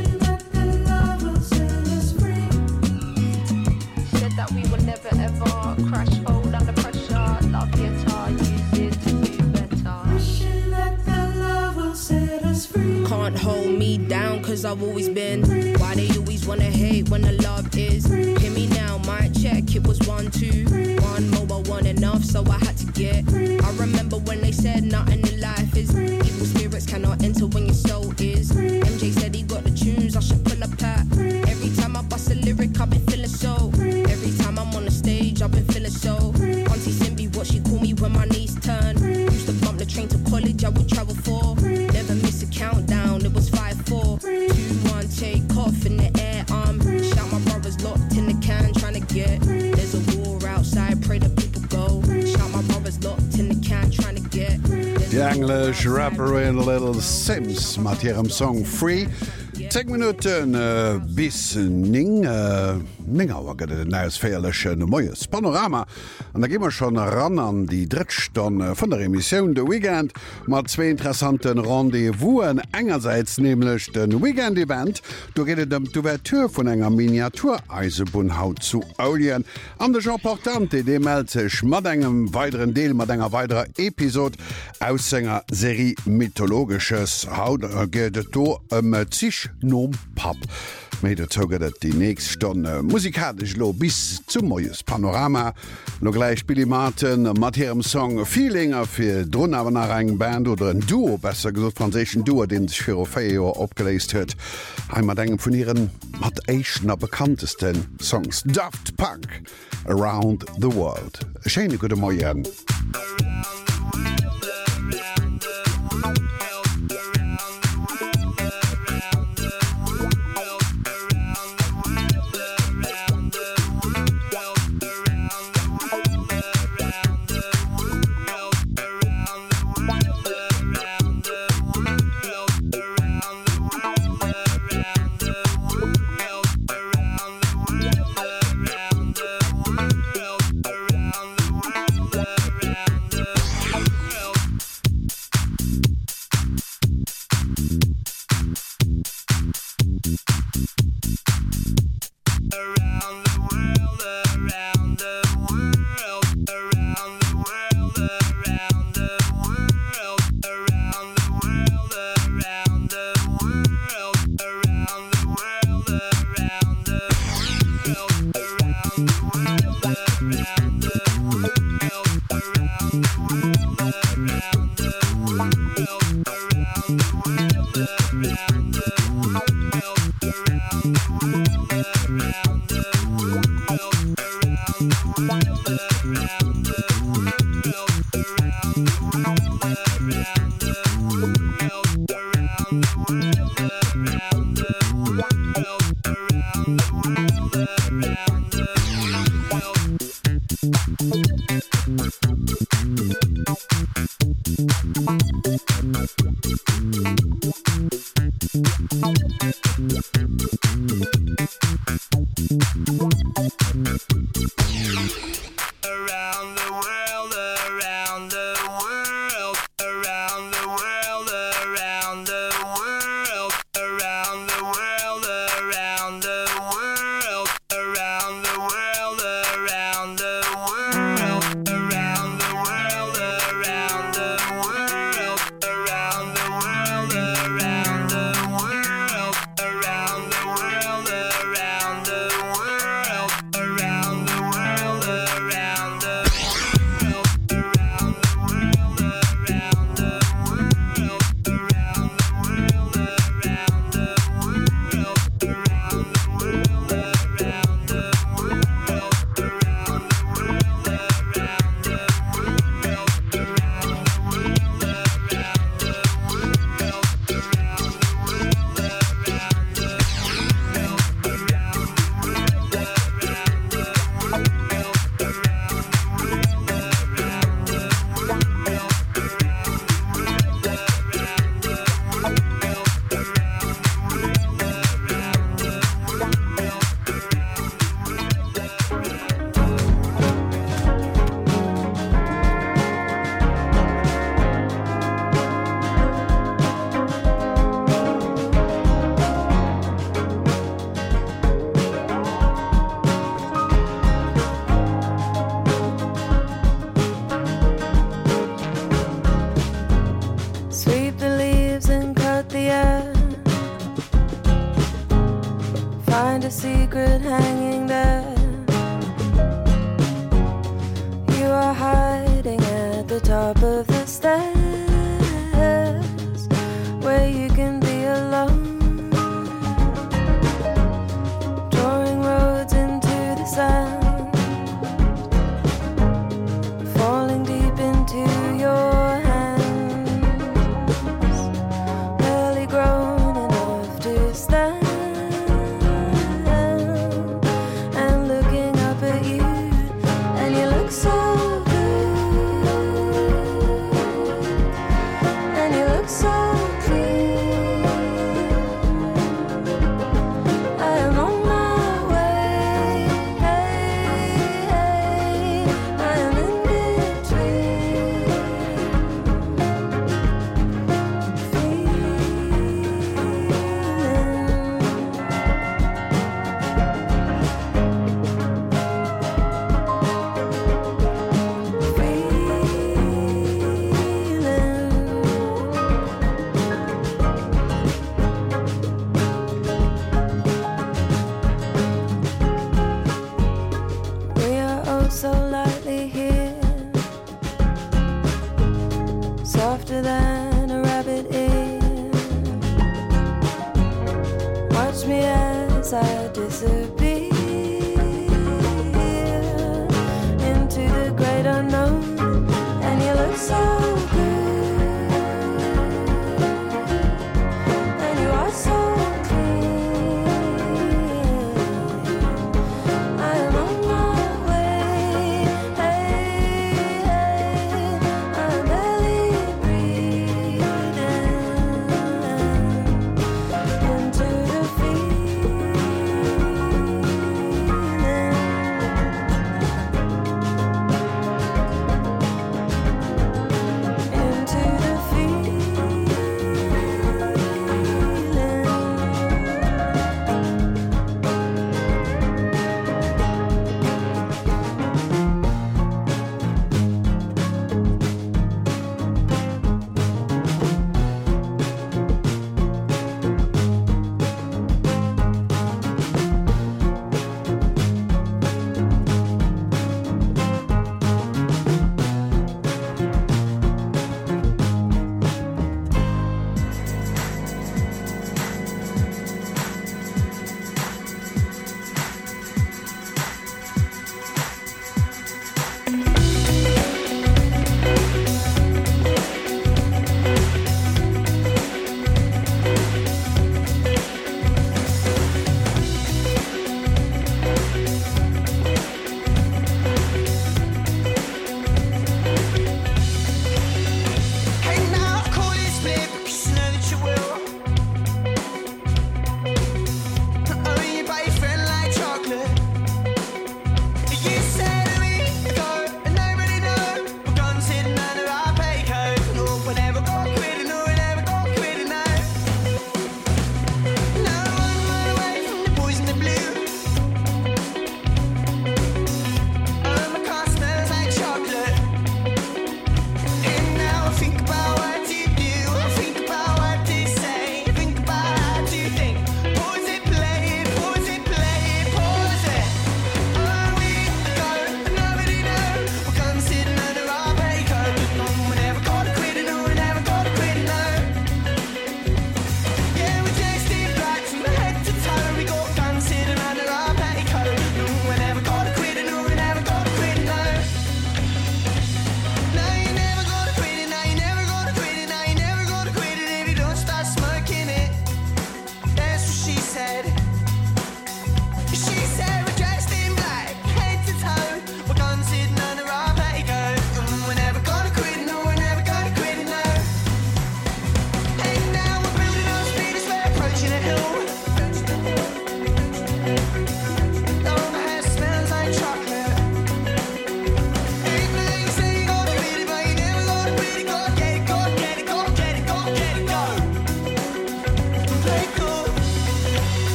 Said that we will never ever me down cause I've always been why they always wanna hate when the love is hear me now my check it was one two one mobile one enough so I had to get I remember when they said nothing in life is evil spirits cannot enter when your soul is M J said he got the tunes I should pull up at every time I bust a lyric I've been feeling so every time I'm on the stage I've been feeling so Auntie Simbi what she call me when my knees turn used to bump the train to college I would travel for never miss a countdown it was five four two one take off in the air um shout my brothers locked in the can trying to get there's a war outside pray that people go shout my brothers locked in the can trying to get the English rapper in Little Sims mat ihrem Song Free zehn Minuten äh, bis ning äh, Ningawer gët den neusfälechen Moies Panorama an da gimmer schon ran an die Drittstonne vun der Emissionioun de Weekend mat zwei interessanten Rendevousen engerseits nämlichlech den Weekend Event du gehtt dem d'Ouverture vun enger Miniatureisebuun haut zu Aulien an de Jean Portante de melzech mat engem weiteren Deel mat enger weiterer Episode aus Sänger Serie mythologisches Haut äh, gehtt do ëm um, zich nom pap. Meder zoget die nächst Stunde musikalisch lo bis zum Moies Panorama. Lo gleich Billymaten mat hirem Song Feelinger fir Drnawer nach eng Band oder en Duo besser gesot franzéschen Duo, den sich fir Ophéo opgeleist huet. Einmal engem vun ihren mat eichner bekanntesten Songs Daft Punk Around the World. Schene gute Moien. around secret hanging there. You are hiding at the top of the stairs where you can be alone, drawing roads into the sand, falling deep into your hands, barely grown enough to stand. I disappear into the great unknown, and you look so good, and you are so clean. I am on my way, hey, hey, I barely breathe.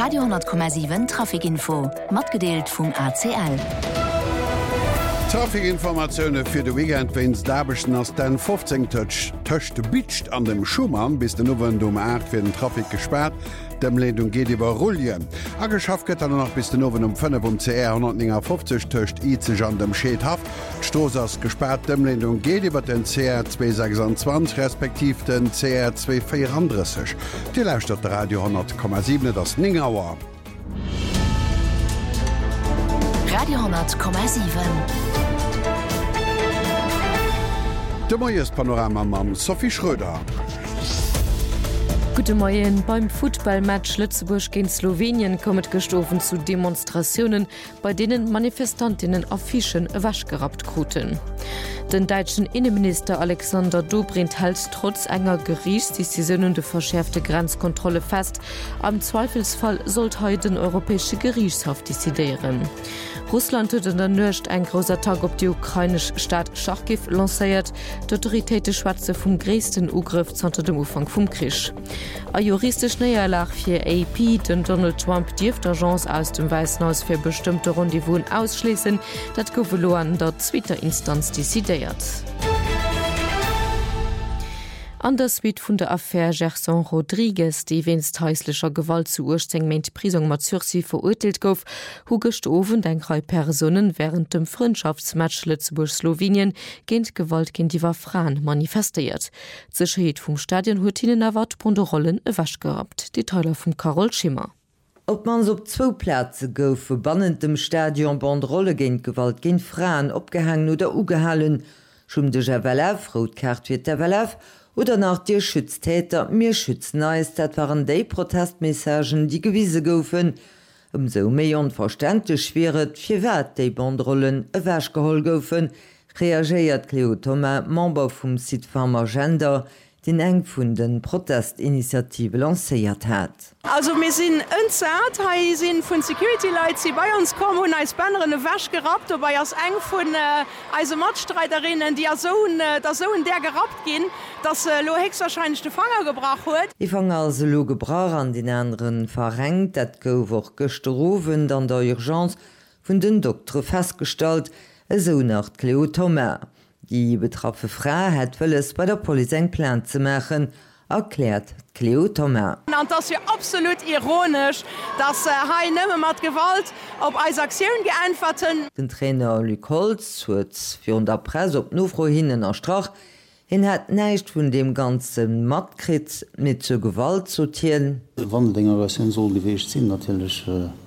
Radio hundert Komma sieben Trafikinfo, matgedeelt vum A C L. Trafikinformationune fir de Weekend wes dabechten ass den fünfzehn Touch töchte bicht an dem Schumann bis den Nowen um acht fir den Trafik gesperrt. Dem Leung geht iwwer Rullien. A geschafft gëtt noch bis den Nowen um fünf um C R hundertfünfzig töcht Izeg an dem Schädhaft. Stoos ass gesperrt dem Leung geht iwwer den C R zweihundertsechsundzwanzig respektiv den C R zweihundertvierunddreißig. Di lächt dat Radio hundert Komma sieben das Ningauer. Radio hundert Komma sieben. De moies Panorama mam Sophie Schröder. Gute Morgen. Beim Footballmatch Lützeburg gegen Slowenien kommt gestofen zu Demonstrationen, bei denen Manifestantinnen Affichen wasch gehabt kruten. Den deutschen Innenminister Alexander Dobrindt hält trotz enger Gerichtsdecisionen de verschärfte Grenzkontrolle fest. Am Zweifelsfall sollte heute den Europäische Gerichtshof dezidieren. Russland hat in der Nöcht ein großer Tag op die ukrainische Stadt Schachkiw lanciert. Die Autoritäten schwatze vom größten Ugriff unter dem Ufang vom Krieg. A juristisch Näherlach für A P, den Donald Trump Dieftergence aus dem Weißen Haus für bestimmte Rendezvous ausschließen, dat Govelo an der zweiter Instanz dezidiert. Anders wie vun der Affaire Gerson Rodriguez, die wennst häuslicher Gewalt zu Urzeng meint Prisung mat Zürsi verurteilt gouf, hu gestoven eng drei Personen während dem Freundschaftsmatch Lützeburg Slowenien géint Gewalt gin die war Frauen manifestiert. Zescheet vum Stadion huetinen erwart Ponderollen ewasch gehabt. Die Teiler vum Carol Schimmer. Ob mans op zwo Plätze gouf verbannend dem Stadion Bandrolle géint Gewalt gin Frauen opgehangen oder ugehalen, schum de Javalev, Rotkart fir Javalev, oder nach Dir Schütztäter mir schützen neis, dat waren déi Protestmessagen, die gewiese goufen, um so méi onverständlich schweret fir wat déi Bandrollen ewäsch geholl goufen, reageiert Cleo Thomas, Member vum Sidfarmer Gender, den eng vun den Protestinitiative lancéiert hat. Also mir sinn ënzert ha sinn vun Security Lights sie bei uns kommen hun als Banneren wäsch gerat, bei as eng vun äh, Eise Matstreiterinnen, die so äh, der so der gerat gin, dass äh, lo hexerscheinlich de Fanger gebracht huet. Die Fanger se lo gebrauch an den anderen verrenkt, dat gouf och gestrowen an der Urgenz vun den Doktor festgestalt, eso nach Cleo Thomas. Die betroffene Frau hat es bei der Polizei Plan zu machen, erklärt Cleo Thomas. Und das ist ja absolut ironisch, dass äh, Hai nimmer mat Gewalt auf als Aktion geantworten. Den Trainer Luc Holz hat für der Presse op Nofro hinnen erstrach, hin hat nicht von dem ganzen Matkrit mit zur Gewalt zu tieren. Wandeldinger soll gewesen sind natürlich. Äh